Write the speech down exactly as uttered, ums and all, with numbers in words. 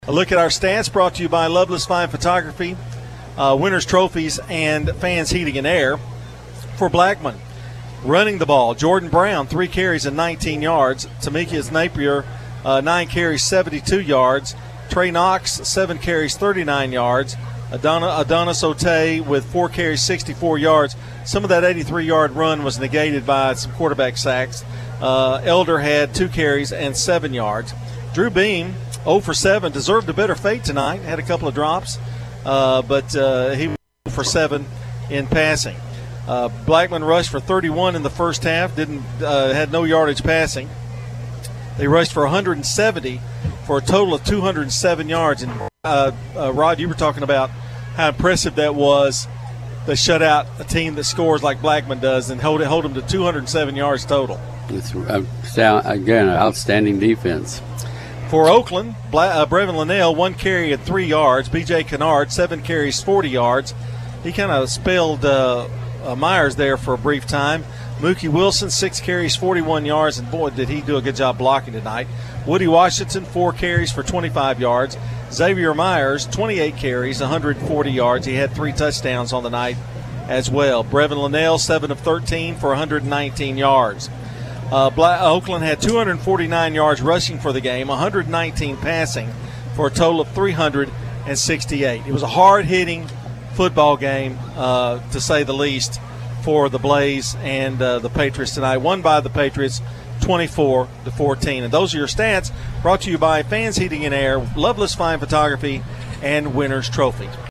A look at our stats brought to you by Loveless Fine Photography, uh, Winners Trophies, and Fans Heating and Air. For Blackman, running the ball, Jordan Brown, three carries and nineteen yards. Tamikias Napier, uh, nine carries, seventy-two yards. Trey Knox, seven carries, thirty-nine yards. Adona, Adonis Otey with four carries, sixty-four yards. Some of that eighty-three-yard run was negated by some quarterback sacks. Uh, Elder had two carries and seven yards. Drew Beam, oh for seven, deserved a better fate tonight. Had a couple of drops, uh, but uh, he was oh for seven in passing. Uh, Blackman rushed for thirty-one in the first half, didn't uh, had no yardage passing. They rushed for one hundred seventy for a total of two hundred seven yards. And uh, uh, Rod, you were talking about how impressive that was. They shut out a team that scores like Blackman does and hold it, hold them to two hundred seven yards total. It's uh, again an outstanding defense. For Oakland, Bla- uh, Brevin Linnell, one carry at three yards. B J Kennard, seven carries, forty yards. He kind of spelled uh, uh, Myers there for a brief time. Mookie Wilson, six carries, forty-one yards, and boy, did he do a good job blocking tonight. Woody Washington, four carries for twenty-five yards. Xavier Myers, twenty-eight carries, one hundred forty yards. He had three touchdowns on the night as well. Brevin Linnell, seven of thirteen for one hundred nineteen yards. Uh, Black, Oakland had two hundred forty-nine yards rushing for the game, one hundred nineteen passing for a total of three hundred sixty-eight. It was a hard-hitting football game, uh, to say the least, for the Blaze and uh, the Patriots tonight. Won by the Patriots twenty-four to fourteen. And those are your stats brought to you by Fans Heating and Air, Loveless Fine Photography, and Winners Trophy.